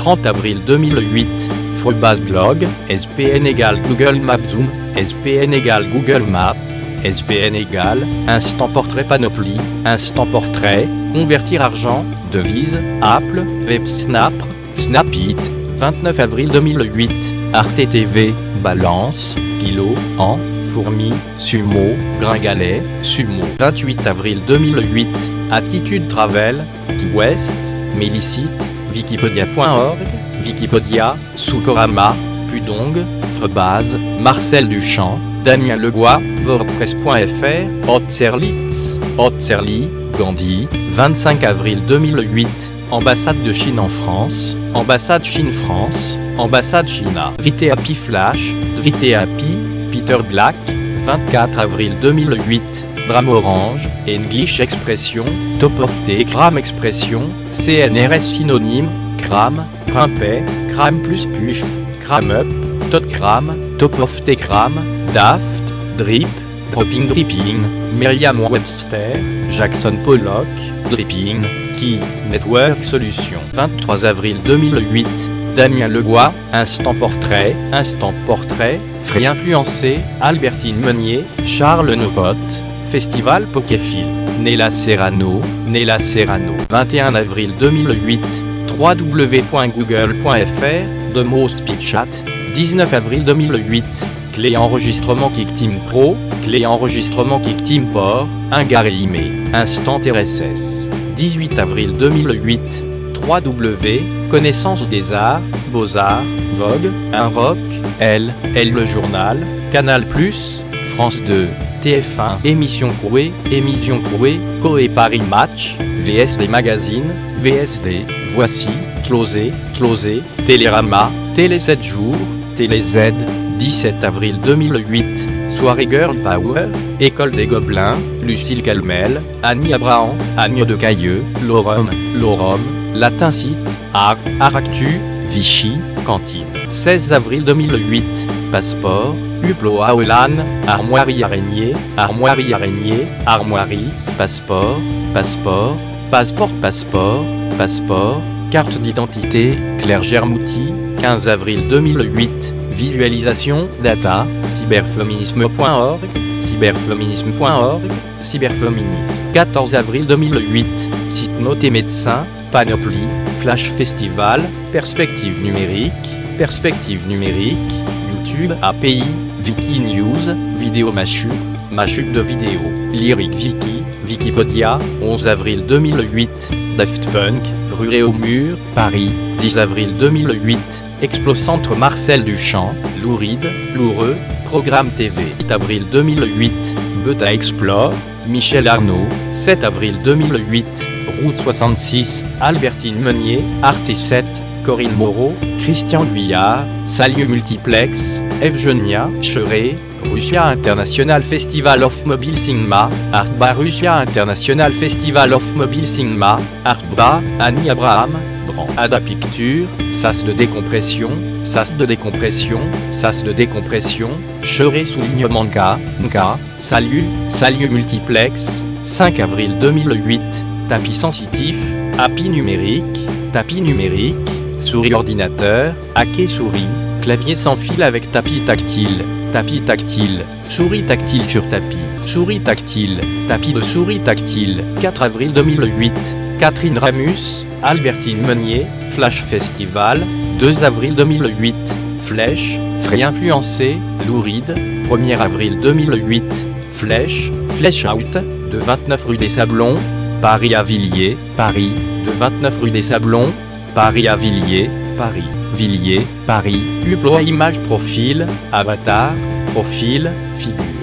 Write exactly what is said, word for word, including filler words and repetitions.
trente avril deux mille huit, Frobase Blog, S P N égale Google Maps Zoom, S P N égale Google Maps, S P N égale Instant Portrait Panoply, Instant Portrait, Convertir Argent, Devise, Apple, WebSnap, Snapit, vingt-neuf avril deux mille huit, Arte T V, Balance, Kilo, An, Fourmi, Sumo, Gringalet, Sumo. vingt-huit avril deux mille huit, Attitude Travel, Key West, Mélicite, Wikipedia point org, Wikipedia, Sukorama, Pudong, Frobase, Marcel Duchamp, Damien Legois, WordPress point F R, Austerlitz, Austerli, Gandhi, vingt-cinq avril deux mille huit, Ambassade de Chine en France, Ambassade Chine-France, Ambassade China. Driteapi Flash, Driteapi, Peter Black, vingt-quatre avril deux mille huit, Drame Orange, English Expression, Top of the Gram Expression, C N R S synonyme, Gram, Grimpet, Gram plus Puff, Gram Up, Totgram, Top of the Gram, Daft, Drip, Dropping Dripping, Merriam-Webster, Jackson Pollock, Dripping, Key, Network Solutions. vingt-trois avril deux mille huit, Damien Legois, Instant Portrait, Instant Portrait, Free Influencé, Albertine Meunier, Charles Nopote, Festival Poképhile, Nella Serrano, Nella Serrano. vingt et un avril deux mille huit, w w w point google point f r, Demo Speedchat, dix-neuf avril deux mille huit, Clé enregistrement KickTeam Pro, Clé enregistrement KickTeam Port, Ingarime, Instant R S S, dix-huit avril deux mille huit, w w w, Connaissance des Arts, Beaux-Arts, Vogue, Un Rock, Elle, Elle le Journal, Canal plus, France deux, T F un, Émission Coué, Émission Coué, Coé Paris Match, V S D Magazine, V S D, Voici, Closé, Closé, Télérama, Télé sept jours, Télé Z, dix-sept avril deux mille huit, Soirée Girl Power, École des Gobelins, Lucille Calmel, Annie Abraham, Agne de Cailleux, Lorum, Lorum, Latin Site, Art, Aractu, Vichy, Cantine. seize avril deux mille huit, Passeport, Hublot à Hollande, Armoirie Araignée, Armoirie Araignée, Armoirie, Passeport, Passeport, Passeport, Passeport, Passeport, Carte d'identité, Claire Germouti, quinze avril deux mille huit, Visualisation, Data, cyberféminisme point org, cyberféminisme point org, cyberféminisme. quatorze avril deux mille huit, Site Noté Médecin, Panoply, Flash Festival, Perspective numérique, Perspective numérique, YouTube A P I, Wikinews, Vidéo Machuc, Machuc de vidéo, Lyric Wiki, Wikipedia, onze avril deux mille huit, Daft Punk, Rue au mur, Paris, dix avril deux mille huit, Explocentre Marcel Duchamp, Louride, Loureux, Programme T V. huit avril deux mille huit, Beta Explore, Michel Arnaud, sept avril deux mille huit, Route soixante-six, Albertine Meunier, Arte sept, Corinne Moreau, Christian Guyard, Salut Multiplex, Evgenia Cheret, Russia International Festival of Mobile Cinema, Artba Russia International Festival of Mobile Cinema, Artba, Annie Abraham, Brand, Ada Picture, Sas de décompression, Sas de décompression, Sas de décompression, Cheret soulignement K, K, Salut, Salut Multiplex, cinq avril deux mille huit, Tapis sensitif, Happy numérique, Tapis numérique, Souris ordinateur, Hacké souris, Clavier sans fil avec tapis tactile, Tapis tactile, Souris tactile sur tapis, Souris tactile, Tapis de souris tactile. quatre avril deux mille huit, Catherine Ramus, Albertine Meunier, Flash Festival, deux avril deux mille huit, Flèche, Free Influencé, Louride, premier avril deux mille huit, Flèche, Flèche Out, de vingt-neuf rue des Sablons, Paris à Villiers, Paris, de vingt-neuf rue des Sablons, Paris à Villiers, Paris, Villiers, Paris, Hublot à image profil, avatar, profil, figure.